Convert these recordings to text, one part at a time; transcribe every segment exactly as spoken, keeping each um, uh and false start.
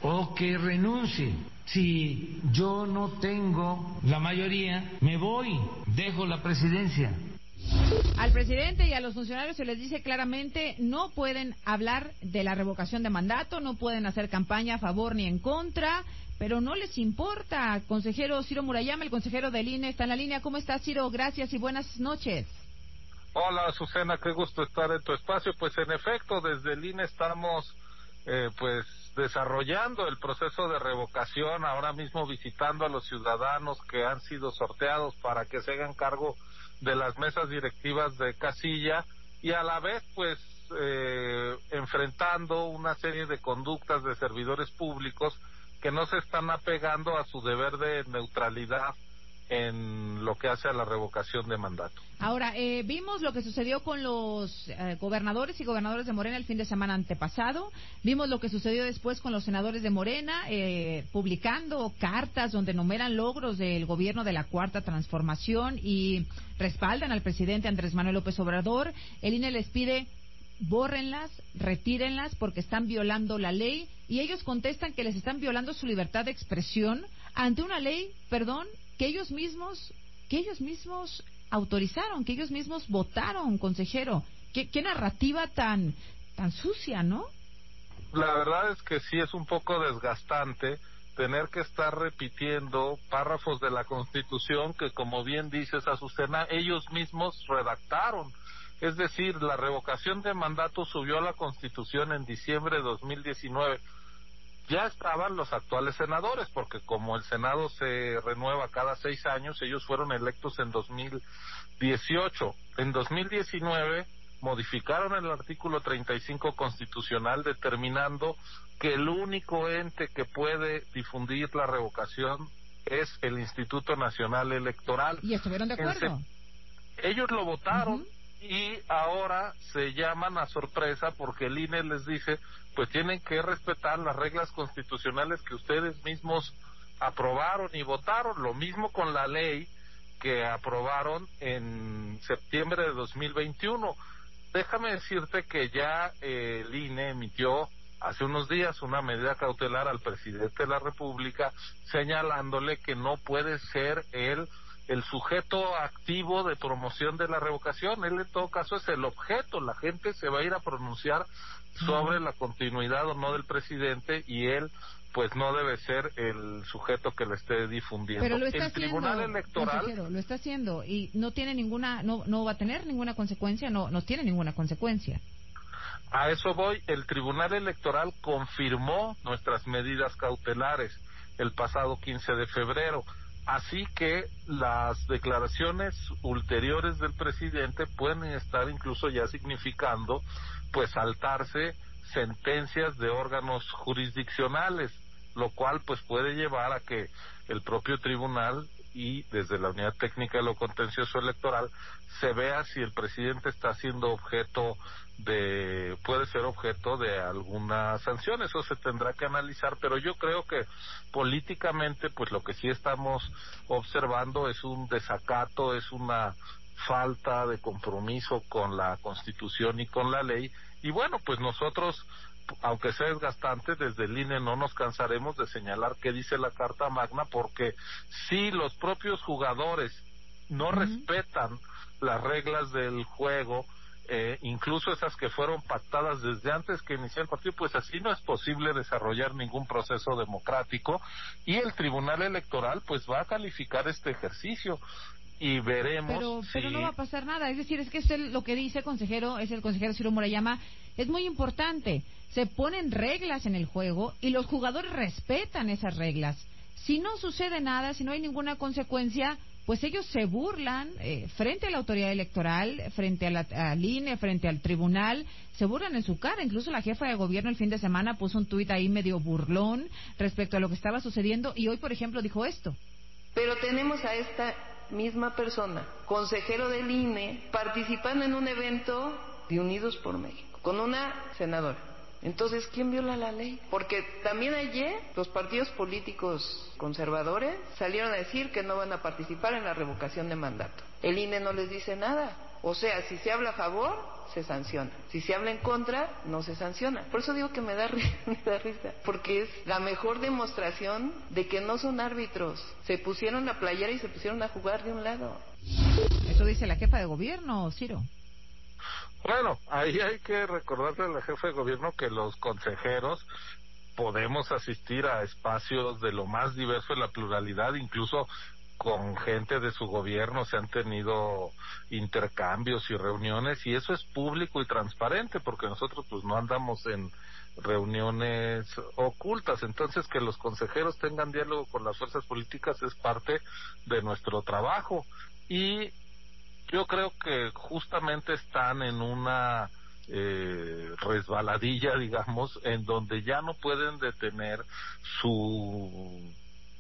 o que renuncie. Si yo no tengo la mayoría, me voy, dejo la presidencia. Al presidente y a los funcionarios se les dice claramente no pueden hablar de la revocación de mandato, no pueden hacer campaña a favor ni en contra, pero no les importa. Consejero Ciro Murayama, el consejero del I N E, está en la línea. ¿Cómo estás, Ciro? Gracias y buenas noches. Hola, Azucena, qué gusto estar en tu espacio. Pues en efecto, desde el I N E estamos eh, pues desarrollando el proceso de revocación, ahora mismo visitando a los ciudadanos que han sido sorteados para que se hagan cargo de las mesas directivas de casilla y a la vez pues eh, enfrentando una serie de conductas de servidores públicos que no se están apegando a su deber de neutralidad en lo que hace a la revocación de mandato. Ahora, eh, vimos lo que sucedió con los eh, gobernadores y gobernadores de Morena el fin de semana antepasado, vimos lo que sucedió después con los senadores de Morena, eh, publicando cartas donde enumeran logros del gobierno de la Cuarta Transformación y respaldan al presidente Andrés Manuel López Obrador. El I N E les pide bórrenlas, retírenlas porque están violando la ley y ellos contestan que les están violando su libertad de expresión ante una ley, perdón, que ellos mismos, que ellos mismos autorizaron, que ellos mismos votaron, consejero. ¿Qué, qué narrativa tan, tan sucia, ¿no? La verdad es que sí es un poco desgastante tener que estar repitiendo párrafos de la Constitución que, como bien dices, Azucena, ellos mismos redactaron. Es decir, la revocación de mandato subió a la Constitución en diciembre de dos mil diecinueve. Ya estaban los actuales senadores, porque como el Senado se renueva cada seis años, ellos fueron electos en dos mil dieciocho. En dos mil diecinueve modificaron el artículo treinta y cinco constitucional determinando que el único ente que puede difundir la revocación es el Instituto Nacional Electoral. ¿Y estuvieron de acuerdo? Ellos lo votaron. Uh-huh. Y ahora se llaman a sorpresa porque el I N E les dice, pues tienen que respetar las reglas constitucionales que ustedes mismos aprobaron y votaron, lo mismo con la ley que aprobaron en septiembre de dos mil veintiuno. Déjame decirte que ya eh, el I N E emitió hace unos días una medida cautelar al presidente de la República señalándole que no puede ser él el sujeto activo de promoción de la revocación. Él en todo caso es el objeto, la gente se va a ir a pronunciar sobre la continuidad o no del presidente y él pues no debe ser el sujeto que le esté difundiendo. Pero lo está el haciendo, Tribunal Electoral, consejero, lo está haciendo y no tiene ninguna, no, no va a tener ninguna consecuencia, no, no tiene ninguna consecuencia. A eso voy, el Tribunal Electoral confirmó nuestras medidas cautelares el pasado quince de febrero. Así que las declaraciones ulteriores del presidente pueden estar incluso ya significando pues saltarse sentencias de órganos jurisdiccionales, lo cual pues puede llevar a que el propio tribunal y desde la Unidad Técnica de lo Contencioso Electoral se vea si el presidente está siendo objeto de, puede ser objeto de alguna sanción. Eso se tendrá que analizar, pero yo creo que políticamente pues lo que sí estamos observando es un desacato, es una falta de compromiso con la Constitución y con la ley, y bueno, pues nosotros, aunque sea desgastante, desde el I N E no nos cansaremos de señalar qué dice la Carta Magna, porque si los propios jugadores no uh-huh. respetan las reglas del juego, eh, incluso esas que fueron pactadas desde antes que iniciara el partido, pues así no es posible desarrollar ningún proceso democrático, y el Tribunal Electoral pues va a calificar este ejercicio y veremos pero, si... pero no va a pasar nada, es decir, es que este, lo que dice el consejero, es el consejero Ciro Murayama, es muy importante, se ponen reglas en el juego y los jugadores respetan esas reglas. Si no sucede nada, si no hay ninguna consecuencia, pues ellos se burlan eh, frente a la autoridad electoral, frente a la, al I N E, frente al tribunal, se burlan en su cara. Incluso la jefa de gobierno el fin de semana puso un tuit ahí medio burlón respecto a lo que estaba sucediendo y hoy, por ejemplo, dijo esto. Pero tenemos a esta misma persona, consejero del I N E, participando en un evento de Unidos por México, con una senadora. Entonces, ¿quién viola la ley? Porque también ayer los partidos políticos conservadores salieron a decir que no van a participar en la revocación de mandato. El I N E no les dice nada. O sea, si se habla a favor, se sanciona. Si se habla en contra, no se sanciona. Por eso digo que me da, me da risa, porque es la mejor demostración de que no son árbitros. Se pusieron la playera y se pusieron a jugar de un lado. Eso dice la jefa de gobierno, Ciro. Bueno, ahí hay que recordarle a la jefa de gobierno que los consejeros podemos asistir a espacios de lo más diverso en la pluralidad, incluso con gente de su gobierno se han tenido intercambios y reuniones, y eso es público y transparente, porque nosotros pues no andamos en reuniones ocultas. Entonces, que los consejeros tengan diálogo con las fuerzas políticas es parte de nuestro trabajo, y yo creo que justamente están en una eh, resbaladilla, digamos, en donde ya no pueden detener su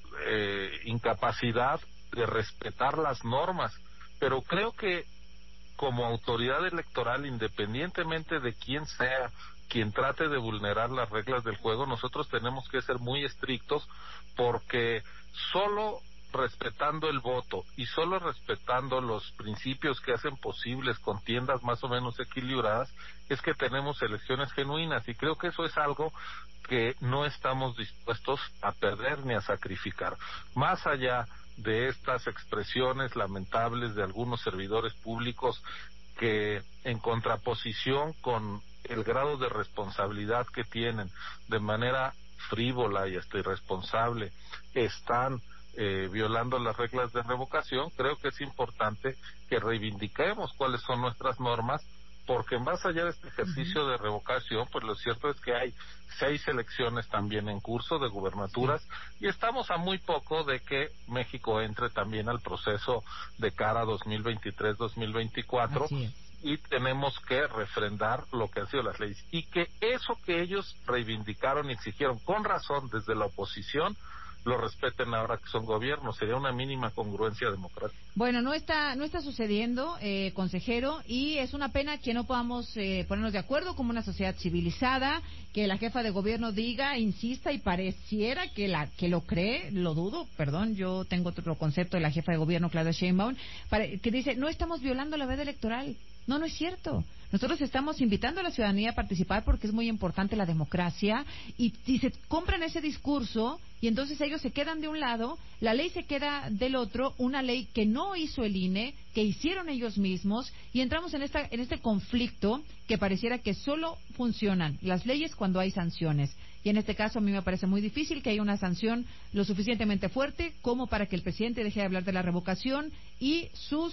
eh, incapacidad de respetar las normas. Pero creo que como autoridad electoral, independientemente de quién sea quien trate de vulnerar las reglas del juego, nosotros tenemos que ser muy estrictos, porque solo respetando el voto y solo respetando los principios que hacen posibles contiendas más o menos equilibradas es que tenemos elecciones genuinas, y creo que eso es algo que no estamos dispuestos a perder ni a sacrificar. Más allá de estas expresiones lamentables de algunos servidores públicos que, en contraposición con el grado de responsabilidad que tienen, de manera frívola y hasta irresponsable, están eh, violando las reglas de revocación, creo que es importante que reivindiquemos cuáles son nuestras normas, porque más allá de este ejercicio uh-huh. de revocación, pues lo cierto es que hay seis elecciones también en curso de gubernaturas, sí. y estamos a muy poco de que México entre también al proceso de cara a dos mil veintitrés dos mil veinticuatro, y tenemos que refrendar lo que han sido las leyes, y que eso que ellos reivindicaron y exigieron con razón desde la oposición, lo respeten ahora que son gobierno. Sería una mínima congruencia democrática. Bueno, no está no está sucediendo, eh, consejero, y es una pena que no podamos eh, ponernos de acuerdo como una sociedad civilizada, que la jefa de gobierno diga, insista, y pareciera que la que lo cree, lo dudo, perdón, yo tengo otro concepto de la jefa de gobierno, Claudia Sheinbaum, para, que dice, no estamos violando la veda electoral. No, no es cierto. Nosotros estamos invitando a la ciudadanía a participar porque es muy importante la democracia, y, y se compran ese discurso y entonces ellos se quedan de un lado, la ley se queda del otro, una ley que no hizo el I N E, que hicieron ellos mismos, y entramos en esta en este conflicto que pareciera que solo funcionan las leyes cuando hay sanciones. Y en este caso a mí me parece muy difícil que haya una sanción lo suficientemente fuerte como para que el presidente deje de hablar de la revocación y sus...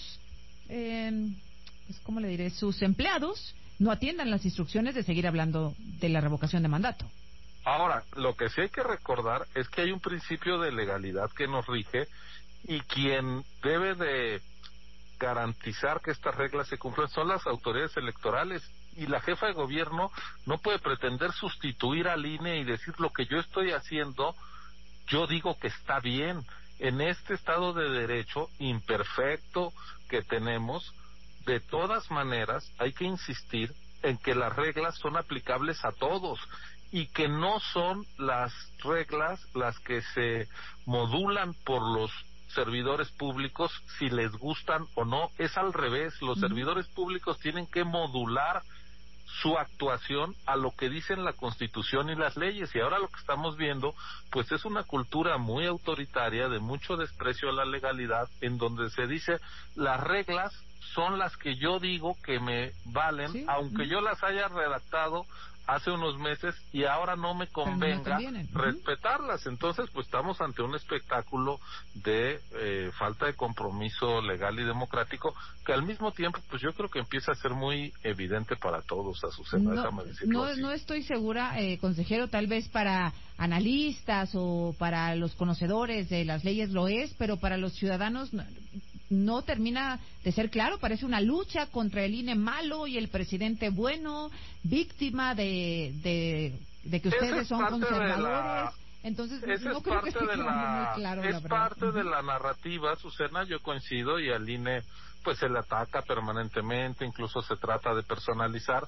Eh, pues, ¿cómo le diré? Sus empleados no atiendan las instrucciones de seguir hablando de la revocación de mandato. Ahora, lo que sí hay que recordar es que hay un principio de legalidad que nos rige, y quien debe de garantizar que estas reglas se cumplan son las autoridades electorales, y la jefa de gobierno no puede pretender sustituir al I N E y decir lo que yo estoy haciendo, yo digo que está bien. En este Estado de Derecho imperfecto que tenemos, de todas maneras, hay que insistir en que las reglas son aplicables a todos, y que no son las reglas las que se modulan por los servidores públicos si les gustan o no. Es al revés, los uh-huh. servidores públicos tienen que modular su actuación a lo que dicen la Constitución y las leyes, y ahora lo que estamos viendo pues es una cultura muy autoritaria de mucho desprecio a la legalidad, en donde se dice las reglas son las que yo digo que me valen, ¿sí? aunque uh-huh. yo las haya redactado hace unos meses y ahora no me convenga no uh-huh. respetarlas. Entonces pues estamos ante un espectáculo de eh, falta de compromiso legal y democrático, que al mismo tiempo pues yo creo que empieza a ser muy evidente para todos, Azucena, no, déjame decirlo no, así. No estoy segura, eh, consejero, tal vez para analistas o para los conocedores de las leyes lo es, pero para los ciudadanos no, no termina de ser claro. Parece una lucha contra el I N E malo y el presidente bueno, víctima de de, de que ustedes es son conservadores. La... Entonces no creo que esté quedando muy claro, es la verdad. parte uh-huh. de la narrativa, Azucena, yo coincido, y al I N E pues se le ataca permanentemente, incluso se trata de personalizar,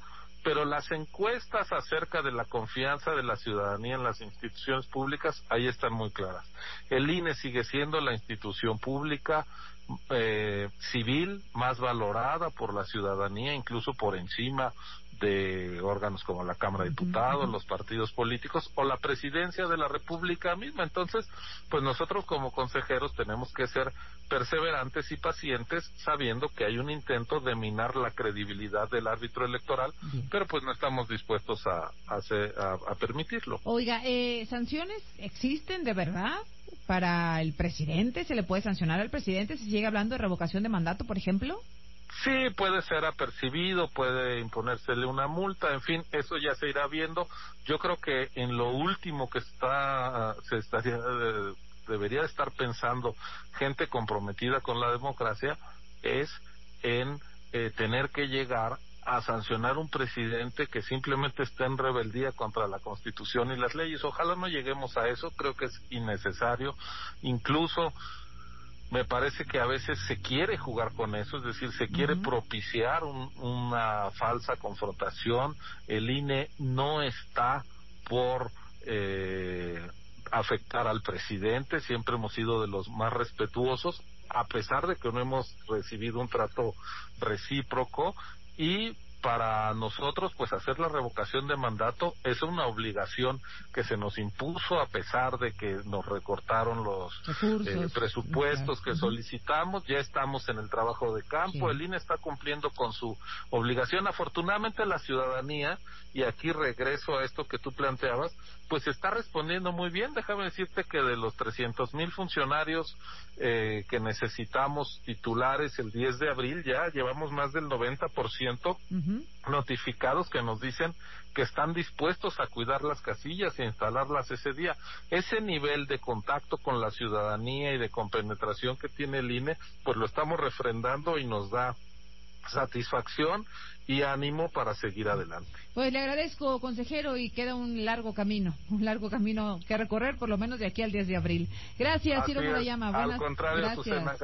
pero las encuestas acerca de la confianza de la ciudadanía en las instituciones públicas, ahí están muy claras. El I N E sigue siendo la institución pública eh, civil más valorada por la ciudadanía, incluso por encima de órganos como la Cámara de Diputados, los partidos políticos o la presidencia de la República misma. Entonces, pues nosotros como consejeros tenemos que ser perseverantes y pacientes, sabiendo que hay un intento de minar la credibilidad del árbitro electoral, bien, pero pues no estamos dispuestos a, a, hacer, a, a permitirlo. Oiga, eh, ¿sanciones existen de verdad para el presidente? ¿Se le puede sancionar al presidente si sigue hablando de revocación de mandato, por ejemplo? Sí, puede ser apercibido, puede imponérsele una multa, en fin, eso ya se irá viendo. Yo creo que en lo último que está se estaría eh, debería estar pensando gente comprometida con la democracia es en eh, tener que llegar a sancionar un presidente que simplemente está en rebeldía contra la Constitución y las leyes. Ojalá no lleguemos a eso, creo que es innecesario. Incluso me parece que a veces se quiere jugar con eso, es decir, se quiere uh-huh. propiciar un, una falsa confrontación. El I N E no está por eh, afectar al presidente, siempre hemos sido de los más respetuosos, a pesar de que no hemos recibido un trato recíproco, y para nosotros, pues hacer la revocación de mandato es una obligación que se nos impuso a pesar de que nos recortaron los eh, presupuestos que solicitamos. Ya estamos en el trabajo de campo, sí. El I N E está cumpliendo con su obligación. Afortunadamente la ciudadanía, y aquí regreso a esto que tú planteabas, pues está respondiendo muy bien. Déjame decirte que de los trescientos mil funcionarios eh, que necesitamos titulares el diez de abril, ya llevamos más del noventa por ciento uh-huh. notificados que nos dicen que están dispuestos a cuidar las casillas y a instalarlas ese día. Ese nivel de contacto con la ciudadanía y de compenetración que tiene el I N E, pues lo estamos refrendando y nos da satisfacción y ánimo para seguir adelante. Pues le agradezco, consejero, y queda un largo camino, un largo camino que recorrer, por lo menos de aquí al diez de abril. Gracias, Ciro Murayama. Al contrario, Susana.